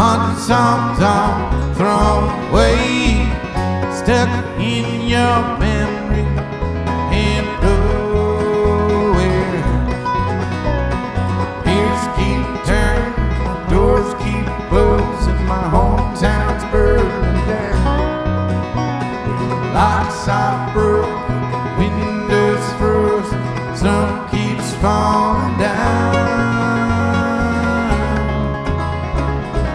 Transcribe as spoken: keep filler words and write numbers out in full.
Haunted songs all thrown away, stuck in your memory and nowhere. Gears keep turning, doors keep closing, my